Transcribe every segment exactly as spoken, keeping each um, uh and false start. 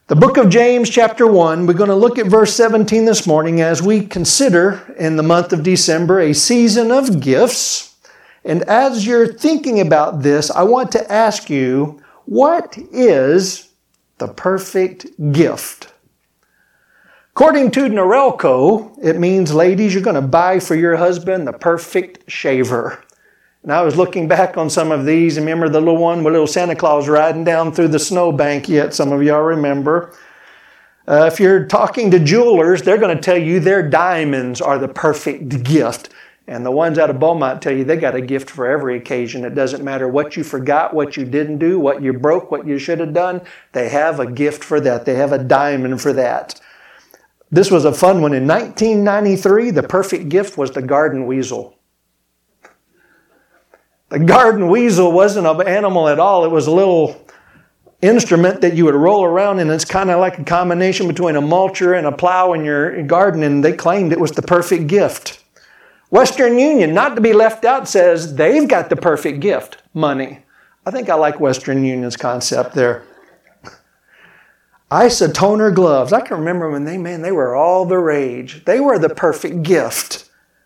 The book of James, chapter one, we're going to look at verse seventeen this morning as we consider in the month of December a season of gifts. And as you're thinking about this, I want to ask you, what is the perfect gift? According to Norelco, it means, ladies, you're going to buy for your husband the perfect shaver. And I was looking back on some of these. Remember the little one with little Santa Claus riding down through the snowbank yet? Some of y'all remember. Uh, if you're talking to jewelers, they're going to tell you their diamonds are the perfect gift. And the ones out of Beaumont tell you they got a gift for every occasion. It doesn't matter what you forgot, what you didn't do, what you broke, what you should have done. They have a gift for that. They have a diamond for that. This was a fun one. In nineteen ninety-three, the perfect gift was the garden weasel. The garden weasel wasn't an animal at all. It was a little instrument that you would roll around, and it's kind of like a combination between a mulcher and a plow in your garden, and they claimed it was the perfect gift. Western Union, not to be left out, says they've got the perfect gift, money. I think I like Western Union's concept there. Isotoner gloves. I can remember when they, man, they were all the rage. They were the perfect gift.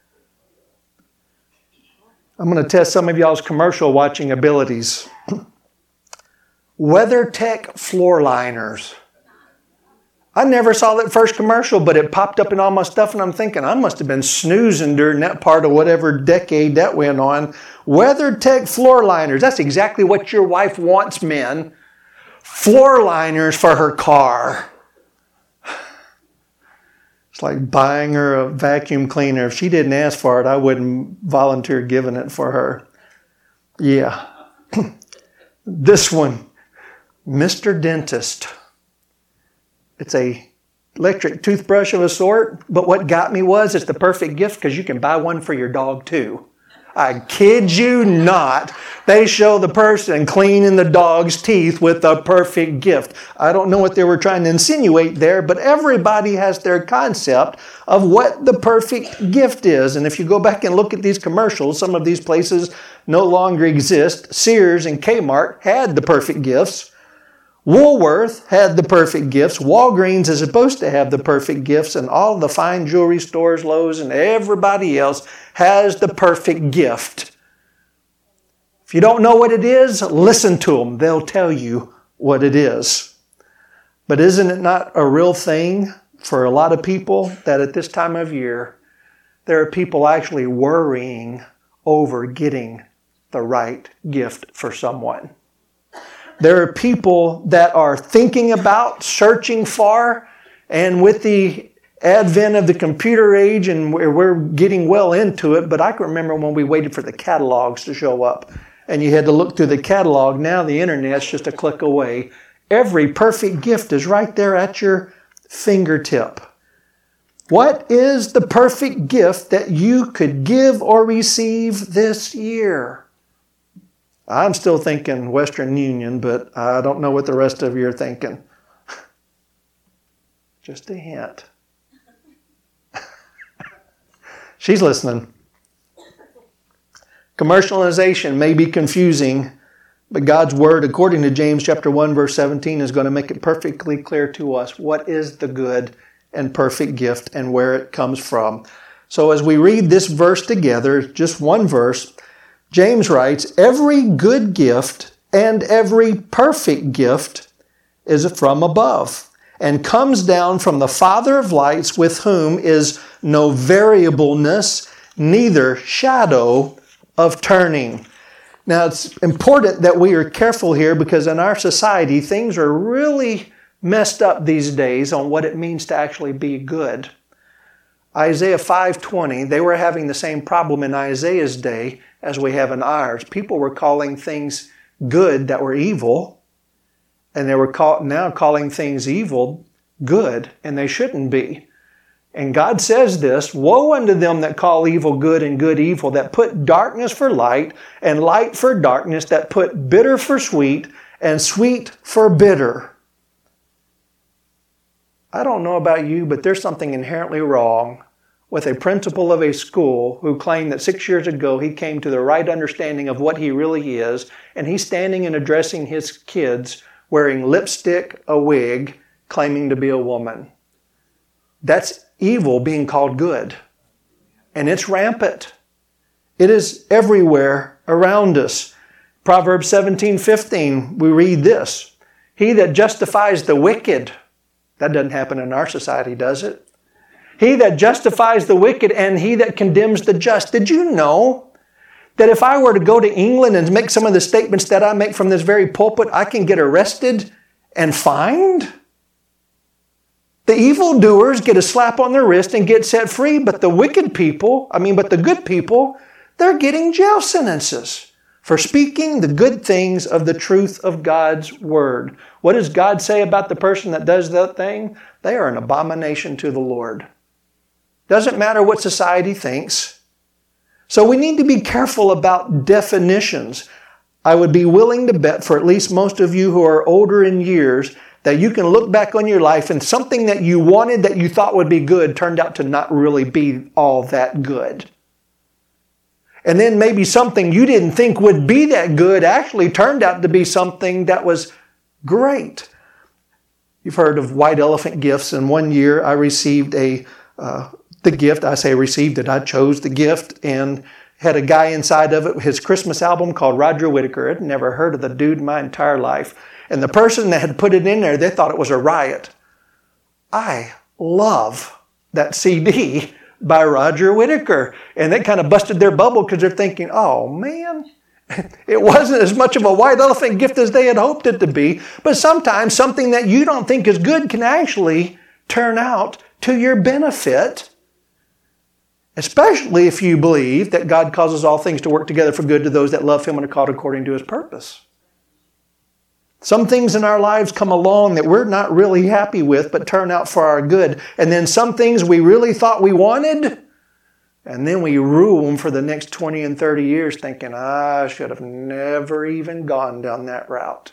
I'm going to test some of y'all's commercial watching abilities. WeatherTech floor liners. I never saw that first commercial, but it popped up in all my stuff, and I'm thinking, I must have been snoozing during that part of whatever decade that went on. WeatherTech floor liners. That's exactly what your wife wants, men. Floor liners for her car. It's like buying her a vacuum cleaner. If she didn't ask for it, I wouldn't volunteer giving it for her. Yeah. This one, Mister Dentist. It's a electric toothbrush of a sort, but what got me was it's the perfect gift because you can buy one for your dog too. I kid you not. They show the person cleaning the dog's teeth with the perfect gift. I don't know what they were trying to insinuate there, but everybody has their concept of what the perfect gift is. And if you go back and look at these commercials, some of these places no longer exist. Sears and Kmart had the perfect gifts. Woolworth had the perfect gifts. Walgreens is supposed to have the perfect gifts, and all the fine jewelry stores, Lowe's, and everybody else has the perfect gift. If you don't know what it is, listen to them. They'll tell you what it is. But isn't it not a real thing for a lot of people that at this time of year, there are people actually worrying over getting the right gift for someone? There are people that are thinking about, searching for, and with the advent of the computer age, and we're, we're getting well into it, but I can remember when we waited for the catalogs to show up, and you had to look through the catalog. Now the internet's just a click away. Every perfect gift is right there at your fingertip. What is the perfect gift that you could give or receive this year? I'm still thinking Western Union, but I don't know what the rest of you are thinking. Just a hint. She's listening. Commercialization may be confusing, but God's Word, according to James chapter one, verse seventeen, is going to make it perfectly clear to us what is the good and perfect gift and where it comes from. So as we read this verse together, just one verse, James writes, every good gift and every perfect gift is from above and comes down from the Father of lights, with whom is no variableness, neither shadow of turning. Now, it's important that we are careful here because in our society, things are really messed up these days on what it means to actually be good. Isaiah five twenty, they were having the same problem in Isaiah's day as we have in ours. People were calling things good that were evil, and they were call, now calling things evil good, and they shouldn't be. And God says this, woe unto them that call evil good and good evil, that put darkness for light and light for darkness, that put bitter for sweet and sweet for bitter. I don't know about you, but there's something inherently wrong with a principal of a school who claimed that six years ago he came to the right understanding of what he really is, and he's standing and addressing his kids wearing lipstick, a wig, claiming to be a woman. That's evil being called good. And it's rampant. It is everywhere around us. Proverbs seventeen fifteen, we read this. He that justifies the wicked, that doesn't happen in our society, does it? He that justifies the wicked and he that condemns the just. Did you know that if I were to go to England and make some of the statements that I make from this very pulpit, I can get arrested and fined? The evildoers get a slap on their wrist and get set free, but the wicked people, I mean, but the good people, they're getting jail sentences for speaking the good things of the truth of God's Word. What does God say about the person that does that thing? They are an abomination to the Lord. Doesn't matter what society thinks. So we need to be careful about definitions. I would be willing to bet for at least most of you who are older in years that you can look back on your life and something that you wanted that you thought would be good turned out to not really be all that good. And then maybe something you didn't think would be that good actually turned out to be something that was great. You've heard of white elephant gifts, and one year I received a uh, the gift. I say received it. I chose the gift and had a guy inside of it, his Christmas album called Roger Whittaker. I'd never heard of the dude in my entire life. And the person that had put it in there, they thought it was a riot. I love that C D by Roger Whittaker. And they kind of busted their bubble because they're thinking, oh man, it wasn't as much of a white elephant gift as they had hoped it to be. But sometimes something that you don't think is good can actually turn out to your benefit. Especially if you believe that God causes all things to work together for good to those that love Him and are called according to His purpose. Some things in our lives come along that we're not really happy with, but turn out for our good. And then some things we really thought we wanted, and then we rue them for the next twenty and thirty years thinking, I should have never even gone down that route.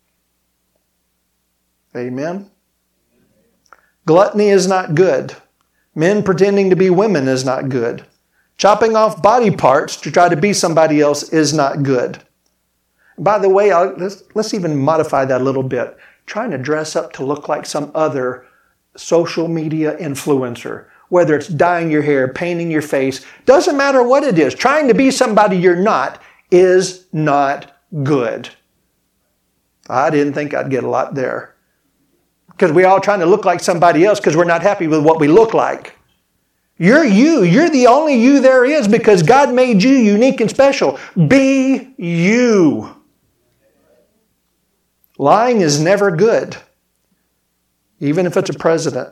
Amen? Gluttony is not good. Men pretending to be women is not good. Chopping off body parts to try to be somebody else is not good. By the way, I'll, let's, let's even modify that a little bit. Trying to dress up to look like some other social media influencer. Whether it's dyeing your hair, painting your face, doesn't matter what it is. Trying to be somebody you're not is not good. I didn't think I'd get a lot there. Because we're all trying to look like somebody else because we're not happy with what we look like. You're you. You're the only you there is because God made you unique and special. Be you. Lying is never good, even if it's a president.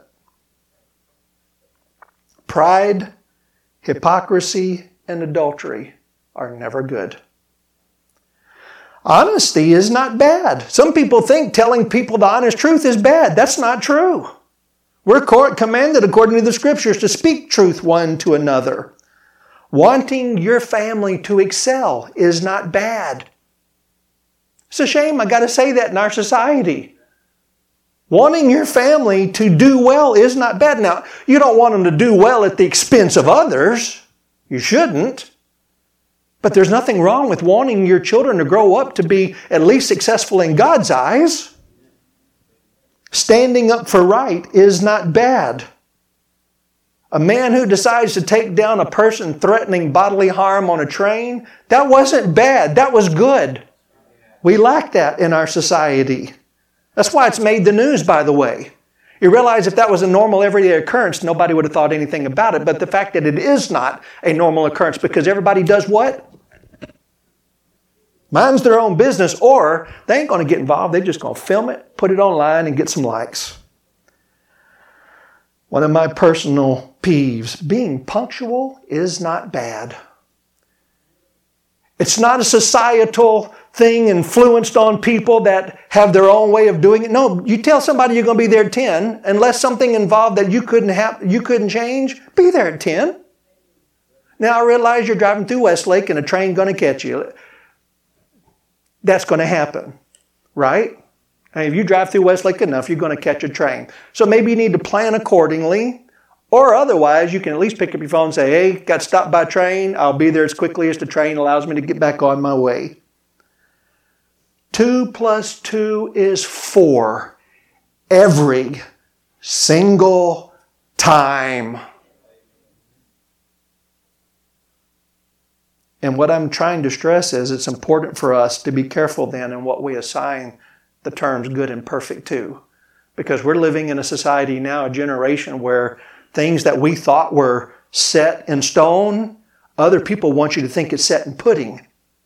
Pride, hypocrisy, and adultery are never good. Honesty is not bad. Some people think telling people the honest truth is bad. That's not true. We're commanded, according to the Scriptures, to speak truth one to another. Wanting your family to excel is not bad. It's a shame, I got to say that in our society. Wanting your family to do well is not bad. Now, you don't want them to do well at the expense of others. You shouldn't. But there's nothing wrong with wanting your children to grow up to be at least successful in God's eyes. Standing up for right is not bad. A man who decides to take down a person threatening bodily harm on a train, that wasn't bad. That was good. We lack that in our society. That's why it's made the news, by the way. You realize if that was a normal everyday occurrence, nobody would have thought anything about it. But the fact that it is not a normal occurrence because everybody does what? Minds their own business, or they ain't going to get involved. They're just going to film it, put it online, and get some likes. One of my personal peeves, being punctual is not bad. It's not a societal thing influenced on people that have their own way of doing it. No, you tell somebody you're going to be there at ten, unless something involved that you couldn't have, you couldn't change, be there at ten. Now I realize you're driving through Westlake and a train's going to catch you. That's going to happen, right? And if you drive through Westlake enough, you're going to catch a train. So maybe you need to plan accordingly, or otherwise you can at least pick up your phone and say, hey, got stopped by a train. I'll be there as quickly as the train allows me to get back on my way. Two plus two is four. every single time. And what I'm trying to stress is it's important for us to be careful then in what we assign the terms good and perfect to. Because we're living in a society now, a generation where things that we thought were set in stone, other people want you to think it's set in pudding.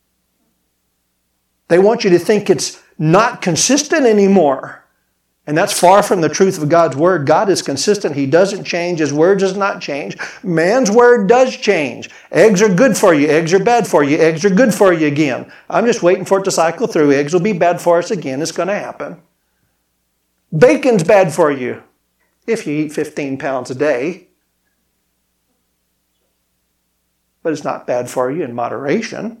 They want you to think it's not consistent anymore. And that's far from the truth of God's Word. God is consistent. He doesn't change. His Word does not change. Man's Word does change. Eggs are good for you. Eggs are bad for you. Eggs are good for you again. I'm just waiting for it to cycle through. Eggs will be bad for us again. It's going to happen. Bacon's bad for you if you eat fifteen pounds a day. But it's not bad for you in moderation.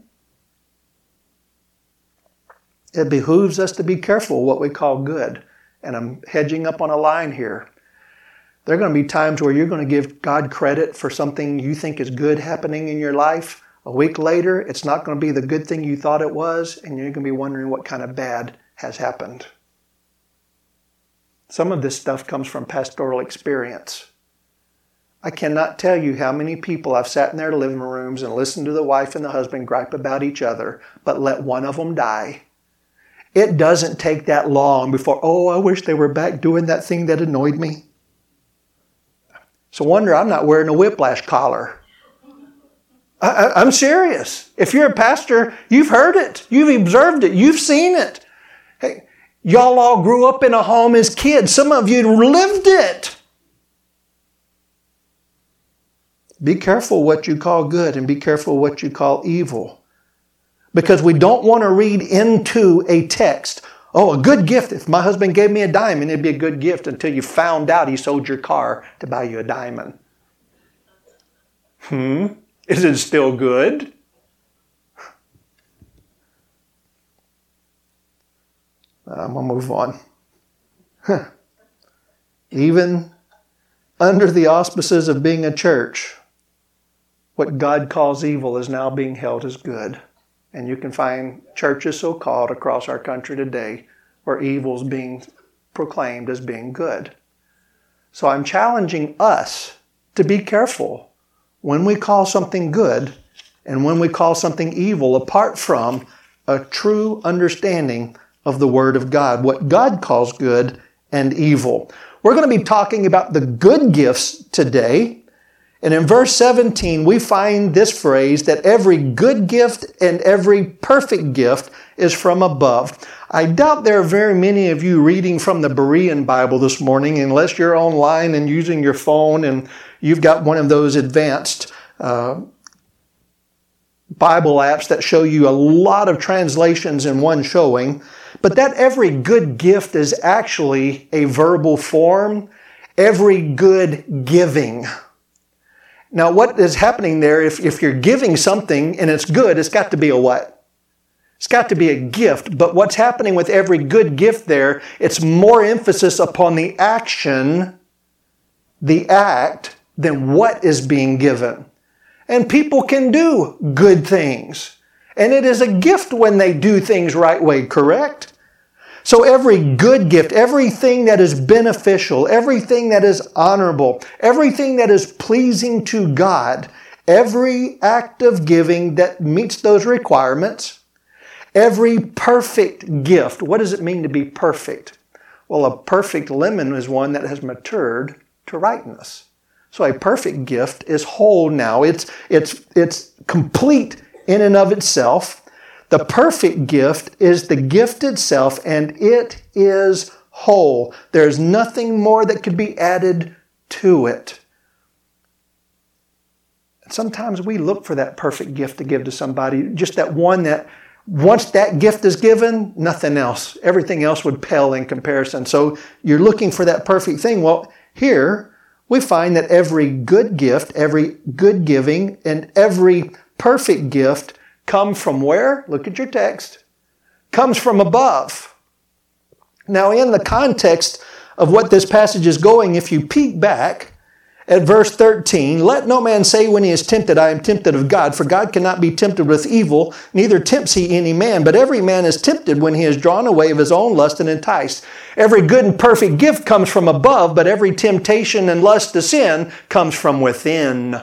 It behooves us to be careful what we call good. And I'm hedging up on a line here. There are going to be times where you're going to give God credit for something you think is good happening in your life. A week later, it's not going to be the good thing you thought it was, and you're going to be wondering what kind of bad has happened. Some of this stuff comes from pastoral experience. I cannot tell you how many people I've sat in their living rooms and listened to the wife and the husband gripe about each other, but let one of them die. It doesn't take that long before, oh, I wish they were back doing that thing that annoyed me. It's a wonder I'm not wearing a whiplash collar. I, I, I'm serious. If you're a pastor, you've heard it. You've observed it. You've seen it. Hey, y'all all grew up in a home as kids. Some of you lived it. Be careful what you call good and be careful what you call evil. Because we don't want to read into a text, oh, a good gift. If my husband gave me a diamond, it'd be a good gift until you found out he sold your car to buy you a diamond. Hmm? Is it still good? I'm going to move on. Huh. Even under the auspices of being a church, what God calls evil is now being held as good. And you can find churches so-called across our country today where evil is being proclaimed as being good. So I'm challenging us to be careful when we call something good and when we call something evil apart from a true understanding of the Word of God, what God calls good and evil. We're going to be talking about the good gifts today. And in verse seventeen, we find this phrase that every good gift and every perfect gift is from above. I doubt there are very many of you reading from the Berean Bible this morning, unless you're online and using your phone and you've got one of those advanced uh, Bible apps that show you a lot of translations in one showing. But that every good gift is actually a verbal form. Every good giving. Now, what is happening there, if, if you're giving something and it's good, it's got to be a what? It's got to be a gift. But what's happening with every good gift there, it's more emphasis upon the action, the act, than what is being given. And people can do good things. And it is a gift when they do things right way, correct? So every good gift, everything that is beneficial, everything that is honorable, everything that is pleasing to God, every act of giving that meets those requirements, every perfect gift. What does it mean to be perfect? Well, a perfect lemon is one that has matured to ripeness. So a perfect gift is whole now. It's, it's, it's complete in and of itself. The perfect gift is the gift itself, and it is whole. There's nothing more that could be added to it. Sometimes we look for that perfect gift to give to somebody, just that one that once that gift is given, nothing else. Everything else would pale in comparison. So you're looking for that perfect thing. Well, here we find that every good gift, every good giving, and every perfect gift come from where? Look at your text. Comes from above. Now, in the context of what this passage is going, if you peek back at verse thirteen, let no man say when he is tempted, I am tempted of God, for God cannot be tempted with evil, neither tempts he any man. But every man is tempted when he is drawn away of his own lust and enticed. Every good and perfect gift comes from above, but every temptation and lust to sin comes from within.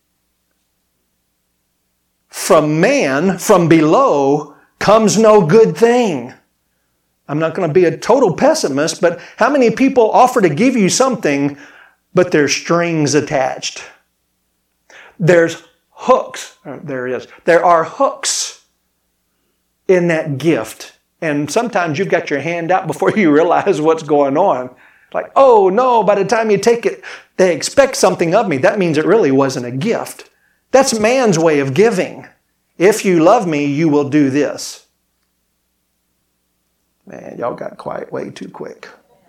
From man, from below, comes no good thing. I'm not going to be a total pessimist, but how many people offer to give you something, but there's strings attached? There's hooks. Oh, there it is. There are hooks in that gift. And sometimes you've got your hand out before you realize what's going on. Like, oh no, by the time you take it, they expect something of me. That means it really wasn't a gift. That's man's way of giving. If you love me, you will do this. Man, y'all got quiet way too quick.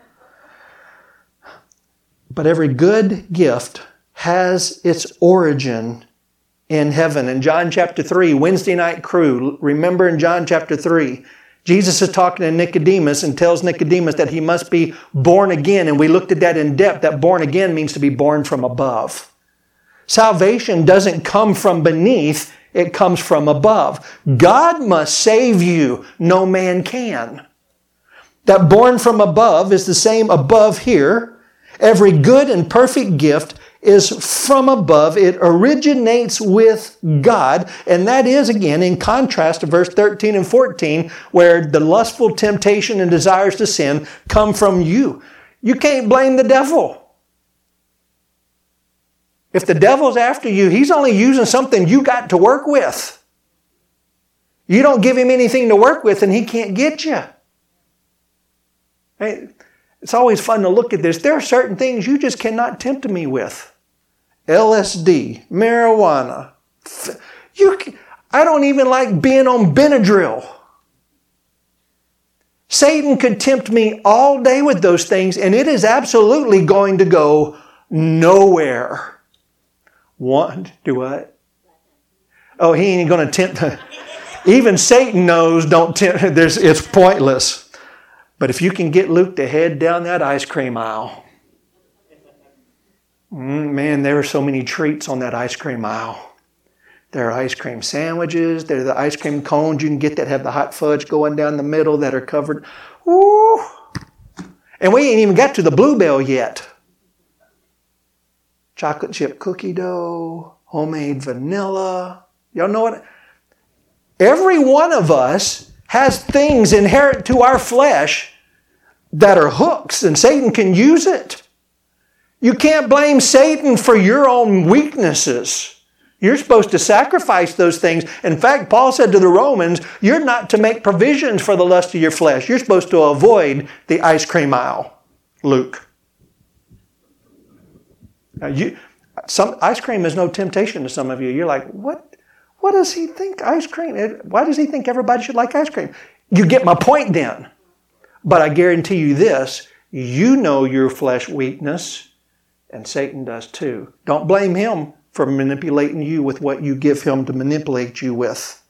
But every good gift has its origin in heaven. In John chapter three, Wednesday night crew, remember in John chapter three, Jesus is talking to Nicodemus and tells Nicodemus that he must be born again. And we looked at that in depth. That born again means to be born from above. Salvation doesn't come from beneath, it comes from above. God must save you. No man can. That born from above is the same above here. Every good and perfect gift is from above. It originates with God. And that is, again, in contrast to verse thirteen and fourteen, where the lustful temptation and desires to sin come from you. You can't blame the devil. If the devil's after you, he's only using something you got to work with. You don't give him anything to work with and he can't get you. It's always fun to look at this. There are certain things you just cannot tempt me with. L S D, marijuana. You, I don't even like being on Benadryl. Satan could tempt me all day with those things, and it is absolutely going to go nowhere. One, do what? Oh, he ain't going to tempt. Even Satan knows don't tempt. There's, it's pointless. But if you can get Luke to head down that ice cream aisle, mm, man, there are so many treats on that ice cream aisle. There are ice cream sandwiches. There are the ice cream cones you can get that have the hot fudge going down the middle that are covered. Woo! And we ain't even got to the Bluebell yet. Chocolate chip cookie dough, homemade vanilla. Y'all know what? Every one of us has things inherent to our flesh that are hooks, and Satan can use it. You can't blame Satan for your own weaknesses. You're supposed to sacrifice those things. In fact, Paul said to the Romans, you're not to make provisions for the lust of your flesh. You're supposed to avoid the ice cream aisle. Luke. Now you, some ice cream is no temptation to some of you. You're like, what? What does he think ice cream? Why does he think everybody should like ice cream? You get my point then. But I guarantee you this, you know your flesh weakness, and Satan does too. Don't blame him for manipulating you with what you give him to manipulate you with.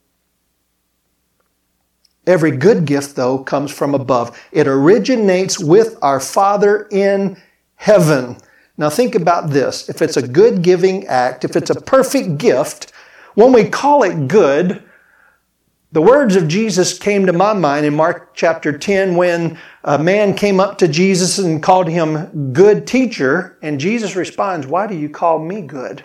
Every good gift, though, comes from above. It originates with our Father in heaven. Now think about this. If it's a good giving act, if it's a perfect gift, when we call it good, the words of Jesus came to my mind in Mark chapter ten when a man came up to Jesus and called him good teacher, and Jesus responds, why do you call me good?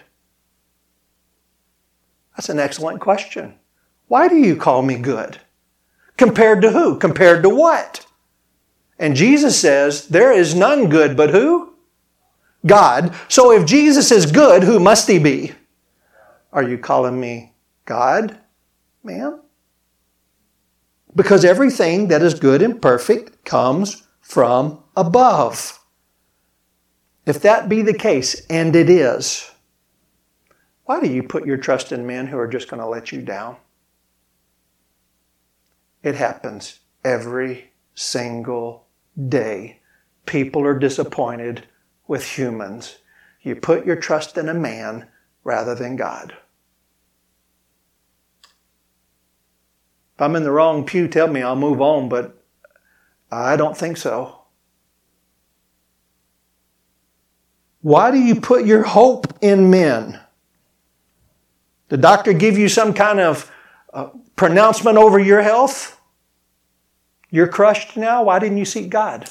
That's an excellent question. Why do you call me good? Compared to who? Compared to what? And Jesus says, there is none good but who? God. So if Jesus is good, who must he be? Are you calling me God, ma'am? Because everything that is good and perfect comes from above. If that be the case, and it is, why do you put your trust in men who are just going to let you down? It happens every single day. People are disappointed with humans. You put your trust in a man rather than God. If I'm in the wrong pew, tell me, I'll move on, but I don't think so. Why do you put your hope in men? The doctor give you some kind of uh, pronouncement over your health? You're crushed now? Why didn't you seek God?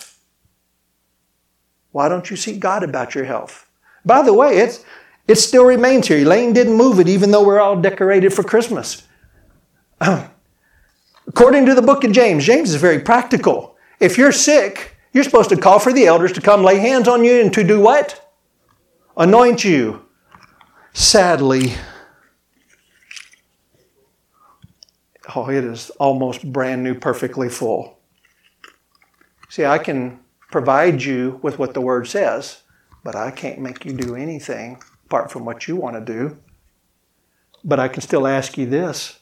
Why don't you seek God about your health? By the way, it's, it still remains here. Elaine didn't move it even though we're all decorated for Christmas. According to the book of James, James is very practical. If you're sick, you're supposed to call for the elders to come lay hands on you and to do what? Anoint you. Sadly, oh, it is almost brand new, perfectly full. See, I can provide you with what the Word says, but I can't make you do anything apart from what you want to do. But I can still ask you this.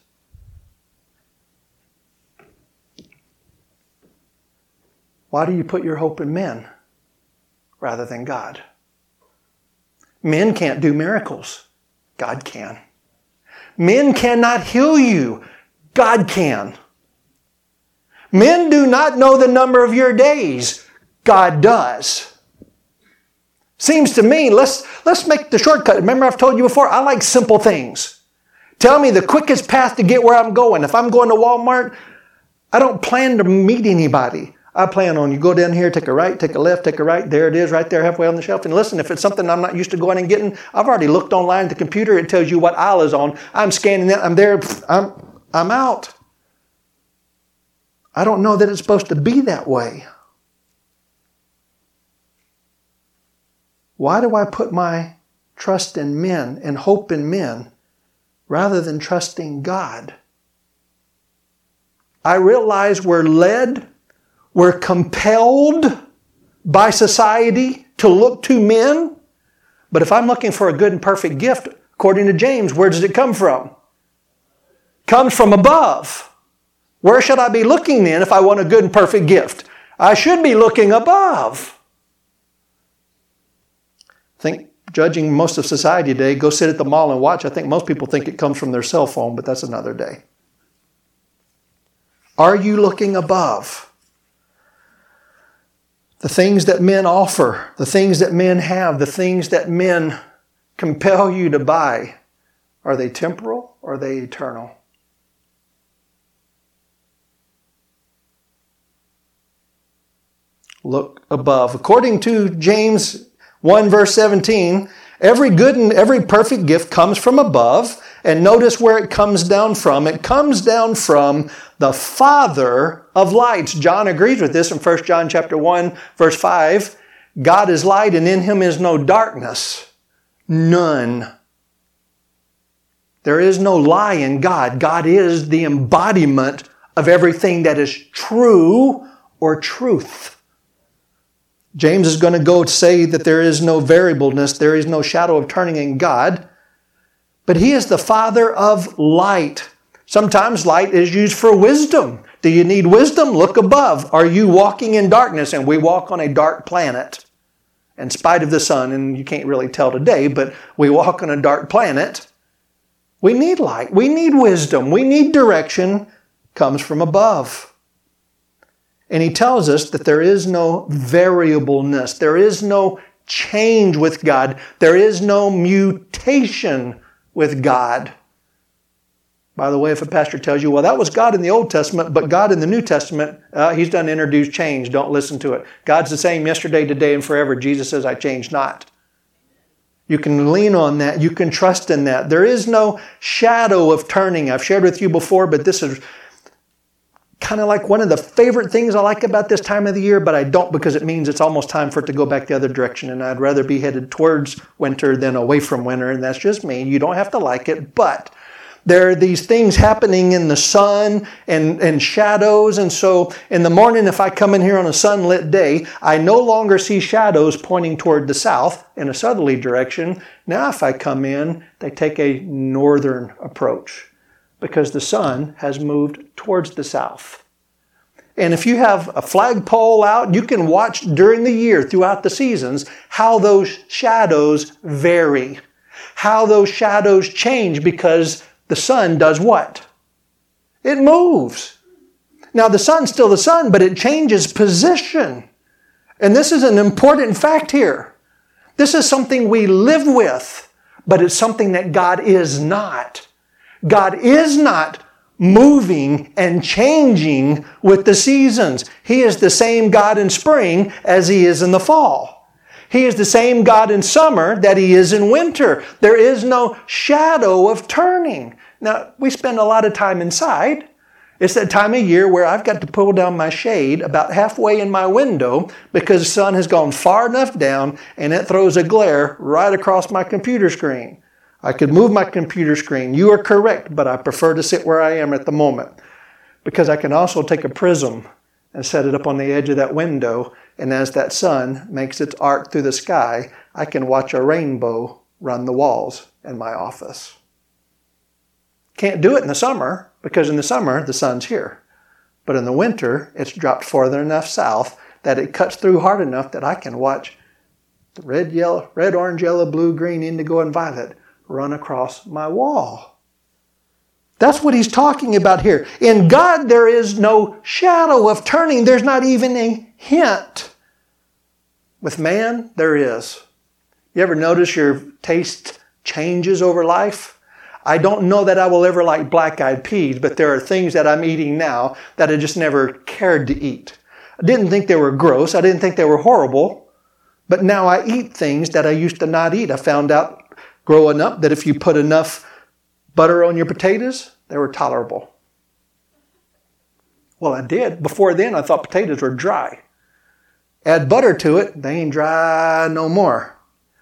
Why do you put your hope in men rather than God? Men can't do miracles. God can. Men cannot heal you. God can. Men do not know the number of your days. God does. Seems to me, let's, let's make the shortcut. Remember I've told you before, I like simple things. Tell me the quickest path to get where I'm going. If I'm going to Walmart, I don't plan to meet anybody. I plan on you go down here, take a right, take a left, take a right. There it is, right there, halfway on the shelf. And listen, if it's something I'm not used to going and getting, I've already looked online at the computer. It tells you what aisle is on. I'm scanning that. I'm there. I'm, I'm out. I don't know that it's supposed to be that way. Why do I put my trust in men and hope in men rather than trusting God? I realize we're led, we're compelled by society to look to men. But if I'm looking for a good and perfect gift, according to James, where does it come from? Comes from above. Where should I be looking then if I want a good and perfect gift? I should be looking above. I think, judging most of society today, go sit at the mall and watch. I think most people think it comes from their cell phone, but that's another day. Are you looking above? The things that men offer, the things that men have, the things that men compel you to buy, are they temporal or are they eternal? Look above. According to James one verse seventeen, every good and every perfect gift comes from above. And notice where it comes down from. It comes down from the Father of lights. John agrees with this in First John chapter one, verse five. God is light and in Him is no darkness. None. There is no lie in God. God is the embodiment of everything that is true or truth. James is going to go say that there is no variableness, there is no shadow of turning in God. But He is the Father of light. Sometimes light is used for wisdom. Do you need wisdom? Look above. Are you walking in darkness? And we walk on a dark planet in spite of the sun. And you can't really tell today, but we walk on a dark planet. We need light. We need wisdom. We need direction. Comes from above. And he tells us that there is no variableness. There is no change with God. There is no mutation with God. By the way, if a pastor tells you, well, that was God in the Old Testament, but God in the New Testament, uh, He's done introduced change. Don't listen to it. God's the same yesterday, today, and forever. Jesus says, I change not. You can lean on that. You can trust in that. There is no shadow of turning. I've shared with you before, but this is kind of like one of the favorite things I like about this time of the year, but I don't because it means it's almost time for it to go back the other direction, and I'd rather be headed towards winter than away from winter, and that's just me. You don't have to like it, but there are these things happening in the sun and, and shadows, and so in the morning if I come in here on a sunlit day, I no longer see shadows pointing toward the south in a southerly direction. Now if I come in, they take a northern approach, because the sun has moved towards the south. And if you have a flagpole out, you can watch during the year, throughout the seasons, how those shadows vary. How those shadows change because the sun does what? It moves. Now the sun's still the sun, but it changes position. And this is an important fact here. This is something we live with, but it's something that God is not. God is not moving and changing with the seasons. He is the same God in spring as He is in the fall. He is the same God in summer that He is in winter. There is no shadow of turning. Now, we spend a lot of time inside. It's that time of year where I've got to pull down my shade about halfway in my window because the sun has gone far enough down and it throws a glare right across my computer screen. I could move my computer screen. You are correct, but I prefer to sit where I am at the moment because I can also take a prism and set it up on the edge of that window, and as that sun makes its arc through the sky, I can watch a rainbow run the walls in my office. Can't do it in the summer because in the summer the sun's here. But in the winter, it's dropped farther enough south that it cuts through hard enough that I can watch the red, yellow, red, orange, yellow, blue, green, indigo, and violet run across my wall. That's what he's talking about here. In God, there is no shadow of turning. There's not even a hint. With man, there is. You ever notice your taste changes over life? I don't know that I will ever like black-eyed peas, but there are things that I'm eating now that I just never cared to eat. I didn't think they were gross. I didn't think they were horrible. But now I eat things that I used to not eat. I found out growing up that if you put enough butter on your potatoes, they were tolerable. Well, I did. Before then, I thought potatoes were dry. Add butter to it, they ain't dry no more.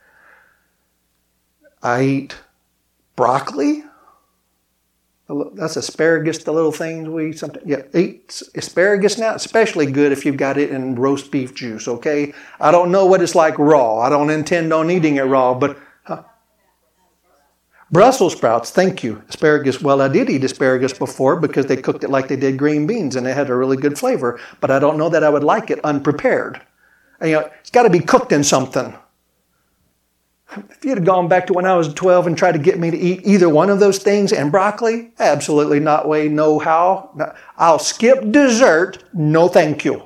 I eat broccoli. That's asparagus, the little things we sometimes, yeah, eat asparagus now, especially good if you've got it in roast beef juice, okay? I don't know what it's like raw. I don't intend on eating it raw, but huh? Brussels sprouts, thank you. Asparagus, well, I did eat asparagus before because they cooked it like they did green beans and it had a really good flavor, but I don't know that I would like it unprepared. And, you know, it's got to be cooked in something. If you'd have gone back to when I was twelve and tried to get me to eat either one of those things and broccoli, absolutely not way, no how. No, I'll skip dessert, no thank you.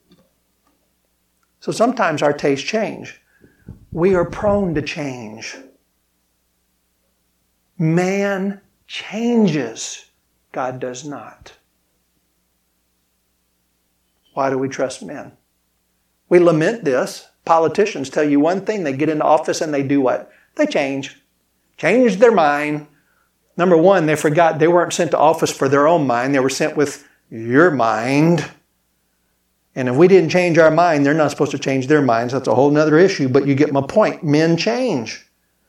So sometimes our tastes change. We are prone to change. Man changes. God does not. Why do we trust men? We lament this. Politicians tell you one thing, they get into office and they do what? They change. Change their mind. Number one, they forgot they weren't sent to office for their own mind. They were sent with your mind. And if we didn't change our mind, they're not supposed to change their minds. That's a whole other issue, but you get my point. Men change.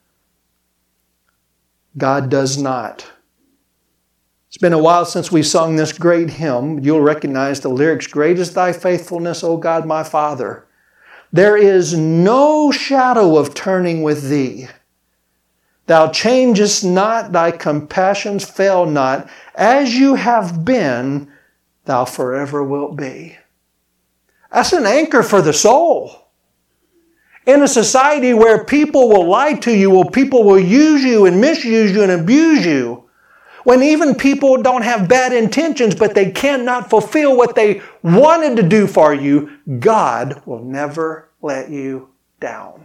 God does not. It's been a while since we sung this great hymn. You'll recognize the lyrics. Great is thy faithfulness, O God my Father. There is no shadow of turning with thee. Thou changest not, thy compassions fail not. As you have been, thou forever wilt be. That's an anchor for the soul. In a society where people will lie to you, where people will use you and misuse you and abuse you, when even people don't have bad intentions, but they cannot fulfill what they wanted to do for you, God will never let you down.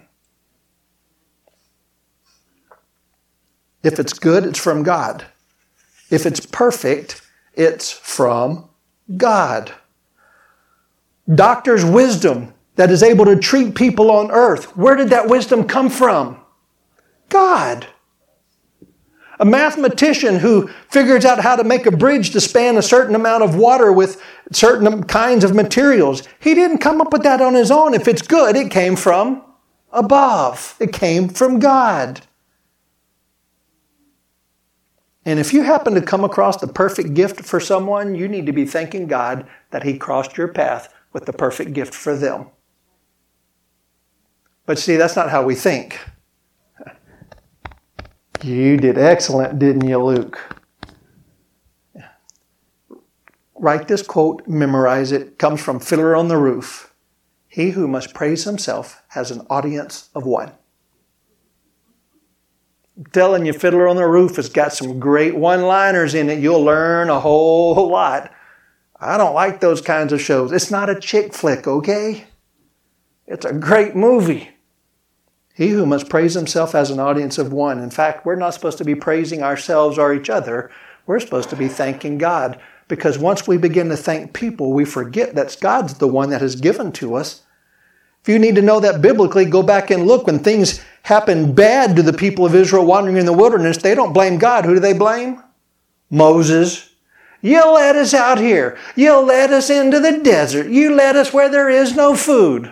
If it's good, it's from God. If it's perfect, it's from God. Doctor's wisdom that is able to treat people on earth, where did that wisdom come from? God. A mathematician who figures out how to make a bridge to span a certain amount of water with certain kinds of materials. He didn't come up with that on his own. If it's good, it came from above. It came from God. And if you happen to come across the perfect gift for someone, you need to be thanking God that He crossed your path with the perfect gift for them. But see, that's not how we think. You did excellent, didn't you, Luke? Write this quote, memorize it. It comes from Fiddler on the Roof. He who must praise himself has an audience of one. I'm telling you, Fiddler on the Roof has got some great one-liners in it. You'll learn a whole lot. I don't like those kinds of shows. It's not a chick flick, okay? It's a great movie. He who must praise himself has an audience of one. In fact, we're not supposed to be praising ourselves or each other. We're supposed to be thanking God. Because once we begin to thank people, we forget that God's the one that has given to us. If you need to know that biblically, go back and look. When things happen bad to the people of Israel wandering in the wilderness, they don't blame God. Who do they blame? Moses. You led us out here. You led us into the desert. You led us where there is no food.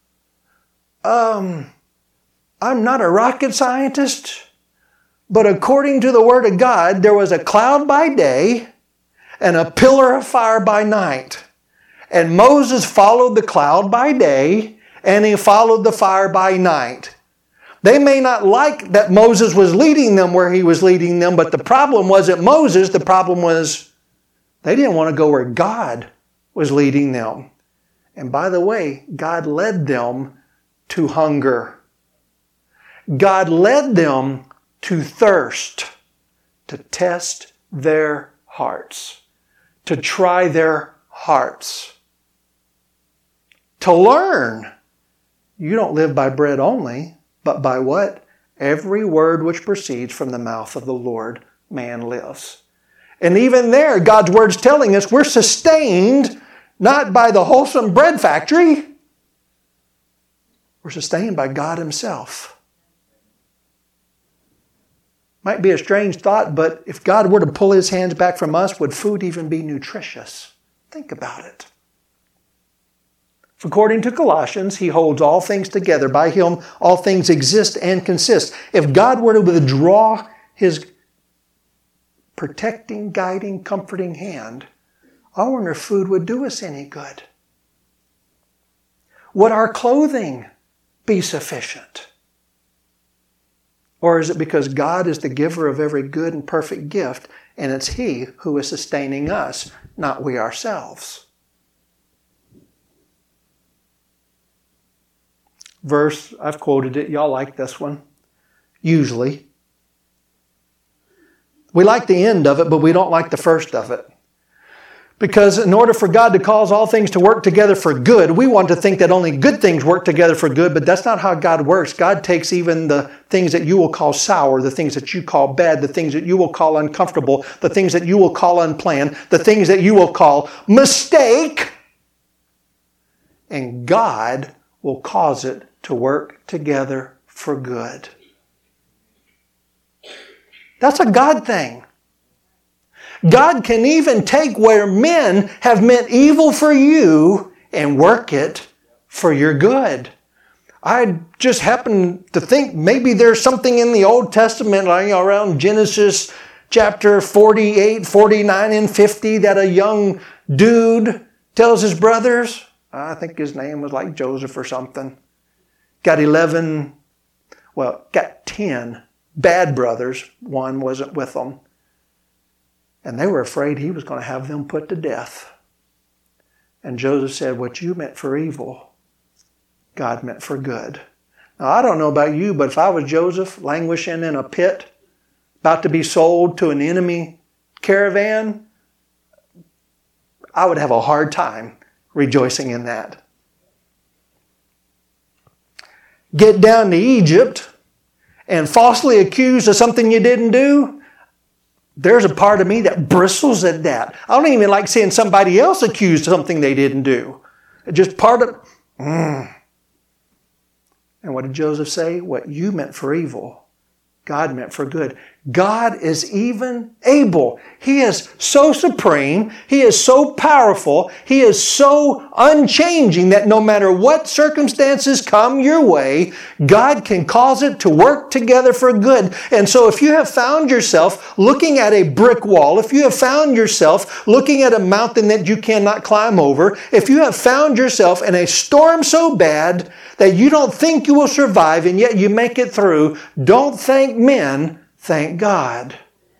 Um, I'm not a rocket scientist, but according to the Word of God, there was a cloud by day and a pillar of fire by night. And Moses followed the cloud by day, and he followed the fire by night. They may not like that Moses was leading them where he was leading them, but the problem wasn't Moses. The problem was they didn't want to go where God was leading them. And by the way, God led them to hunger. God led them to thirst, to test their hearts, to try their hearts, to learn. You don't live by bread only, but by what? Every word which proceeds from the mouth of the Lord, man lives. And even there, God's Word's telling us we're sustained not by the wholesome bread factory. We're sustained by God Himself. Might be a strange thought, but if God were to pull His hands back from us, would food even be nutritious? Think about it. According to Colossians, He holds all things together. By Him, all things exist and consist. If God were to withdraw His protecting, guiding, comforting hand, I wonder if food would do us any good. Would our clothing be sufficient? Or is it because God is the giver of every good and perfect gift, and it's He who is sustaining us, not we ourselves? Verse, I've quoted it, y'all like this one. Usually. We like the end of it, but we don't like the first of it. Because in order for God to cause all things to work together for good, we want to think that only good things work together for good, but that's not how God works. God takes even the things that you will call sour, the things that you call bad, the things that you will call uncomfortable, the things that you will call unplanned, the things that you will call mistake, and God will cause it to work together for good. That's a God thing. God can even take where men have meant evil for you and work it for your good. I just happen to think maybe there's something in the Old Testament, like around Genesis chapter forty-eight, forty-nine, and fifty, that a young dude tells his brothers, I think his name was like Joseph or something, got eleven, well, got ten bad brothers. One wasn't with them. And they were afraid he was going to have them put to death. And Joseph said, what you meant for evil, God meant for good. Now, I don't know about you, but if I was Joseph languishing in a pit, about to be sold to an enemy caravan, I would have a hard time rejoicing in that. Get down to Egypt and falsely accused of something you didn't do, there's a part of me that bristles at that. I don't even like seeing somebody else accused of something they didn't do. It's just part of... Mm. And what did Joseph say? What you meant for evil, God meant for good. God is even able. He is so supreme. He is so powerful. He is so unchanging that no matter what circumstances come your way, God can cause it to work together for good. And so if you have found yourself looking at a brick wall, if you have found yourself looking at a mountain that you cannot climb over, if you have found yourself in a storm so bad that you don't think you will survive and yet you make it through, don't thank men, thank God.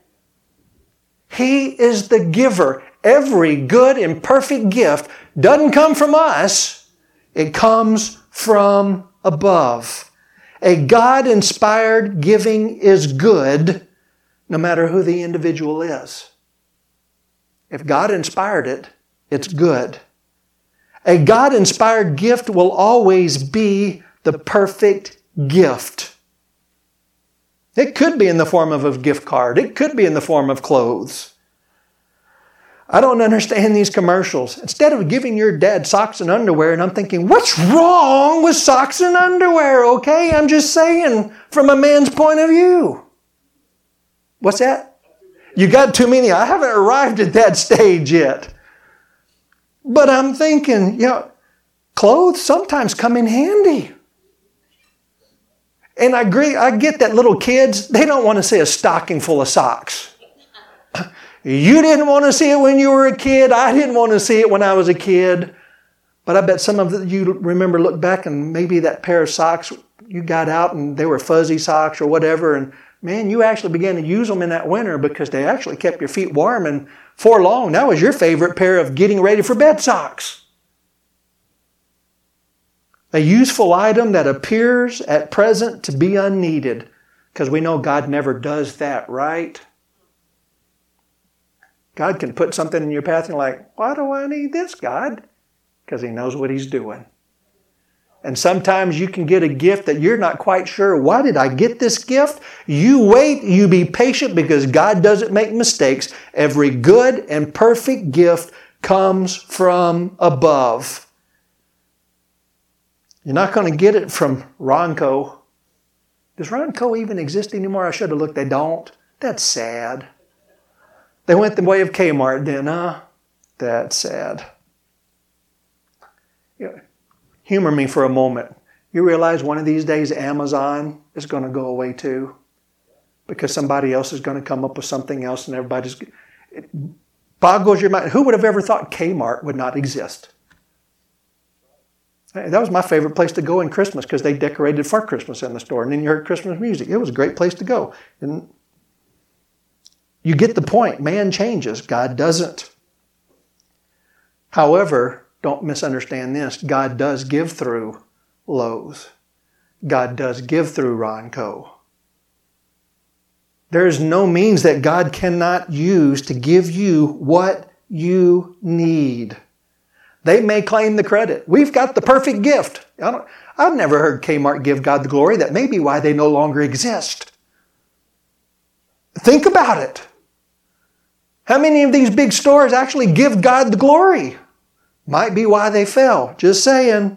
He is the giver. Every good and perfect gift doesn't come from us. It comes from above. A God-inspired giving is good, no matter who the individual is. If God inspired it, it's good. A God-inspired gift will always be the perfect gift. It could be in the form of a gift card. It could be in the form of clothes. I don't understand these commercials. Instead of giving your dad socks and underwear, and I'm thinking, what's wrong with socks and underwear? Okay, I'm just saying from a man's point of view. What's that? You got too many. I haven't arrived at that stage yet. But I'm thinking, you know, clothes sometimes come in handy. And I agree, I get that little kids, they don't want to see a stocking full of socks. You didn't want to see it when you were a kid. I didn't want to see it when I was a kid. But I bet some of you remember, look back, and maybe that pair of socks, you got out and they were fuzzy socks or whatever. And man, you actually began to use them in that winter because they actually kept your feet warm. And for long, that was your favorite pair of getting ready for bed socks. A useful item that appears at present to be unneeded. Because we know God never does that, right? God can put something in your path and you're like, why do I need this, God? Because He knows what He's doing. And sometimes you can get a gift that you're not quite sure, why did I get this gift? You wait, you be patient because God doesn't make mistakes. Every good and perfect gift comes from above. You're not going to get it from Ronco. Does Ronco even exist anymore? I should have looked. They don't. That's sad. They went the way of Kmart then, huh? That's sad. Humor me for a moment. You realize one of these days Amazon is going to go away too? Because somebody else is going to come up with something else and everybody's... It boggles your mind. Who would have ever thought Kmart would not exist? That was my favorite place to go in Christmas because they decorated for Christmas in the store. And then you heard Christmas music. It was a great place to go. And you get the point. Man changes. God doesn't. However, don't misunderstand this. God does give through Lowe's. God does give through Ronco. There is no means that God cannot use to give you what you need. They may claim the credit. We've got the perfect gift. I don't, I've never heard Kmart give God the glory. That may be why they no longer exist. Think about it. How many of these big stores actually give God the glory? Might be why they fell. Just saying.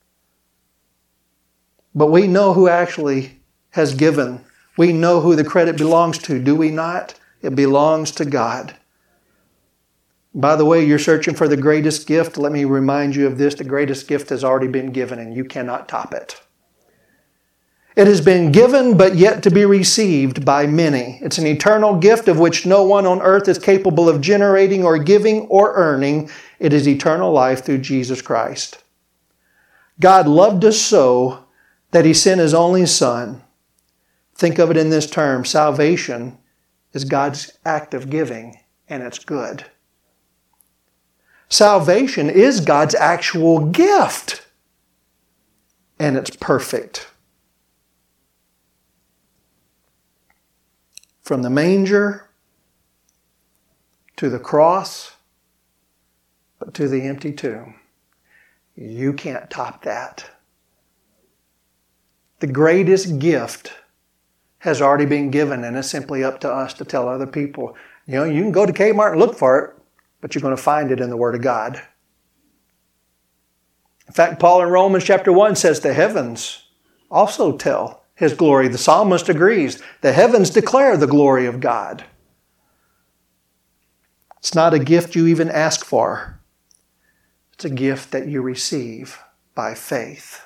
But we know who actually has given. We know who the credit belongs to, do we not? It belongs to God. By the way, you're searching for the greatest gift. Let me remind you of this. The greatest gift has already been given and you cannot top it. It has been given but yet to be received by many. It's an eternal gift of which no one on earth is capable of generating or giving or earning. It is eternal life through Jesus Christ. God loved us so that He sent His only Son. Think of it in this term. Salvation is God's act of giving, and it's good. Salvation is God's actual gift, and it's perfect. From the manger to the cross, but to the empty tomb. You can't top that. The greatest gift has already been given, and it's simply up to us to tell other people. You know, you can go to Kmart and look for it, but you're going to find it in the Word of God. In fact, Paul in Romans chapter one says the heavens also tell His glory. The psalmist agrees. The heavens declare the glory of God. It's not a gift you even ask for. It's a gift that you receive by faith.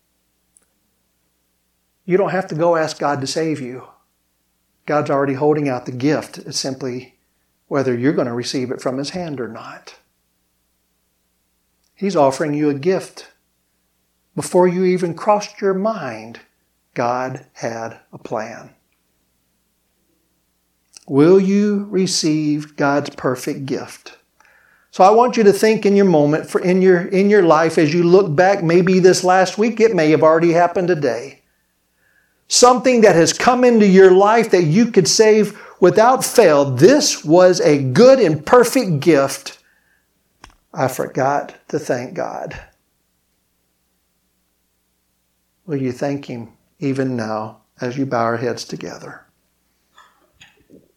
You don't have to go ask God to save you. God's already holding out the gift. It's simply whether you're going to receive it from His hand or not. He's offering you a gift. Before you even crossed your mind, God had a plan. Will you receive God's perfect gift? So I want you to think in your moment, for in your, in your life, as you look back, maybe this last week, it may have already happened today. Something that has come into your life that you could save without fail. This was a good and perfect gift. I forgot to thank God. Will you thank Him even now as you bow our heads together.